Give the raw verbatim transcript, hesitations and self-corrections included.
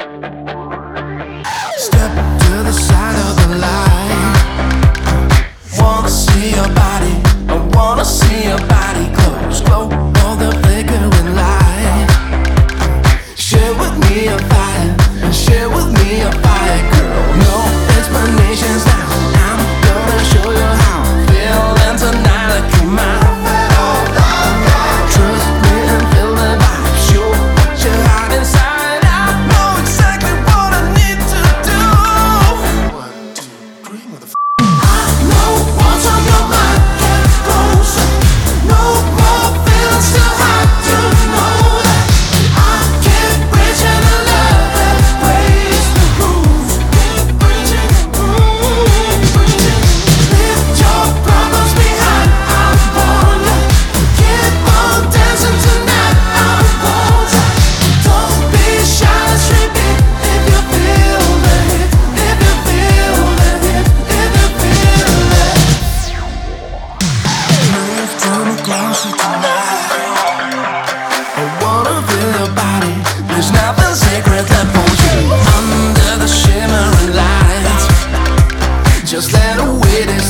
Step to the side of the light. Wanna see your body, I wanna see your body close. Glow of the flickering light. Share with me a fire, and share with me a fire, girl. No explanations now, I'm gonna show you how I'm feeling tonight like you're mine. Trust me and feel the vibe, show what you hide inside. I know exactly what I need to do. One, two, three, motherfucker. I know what's on your mind, get closer. No more feelings to hide, you know that. I can't reach into love that breaks the rules. Keep reaching, mm, reaching. Leave your problems behind, I want ya. Keep on dancing tonight, I want ya. Don't be shy, let's repeat. If you feel the hit, if you feel the hit, if you feel it. Move to me closer tonight. I wanna feel your body. There's nothing sacred that pulls you under the shimmering lights. Just let the weight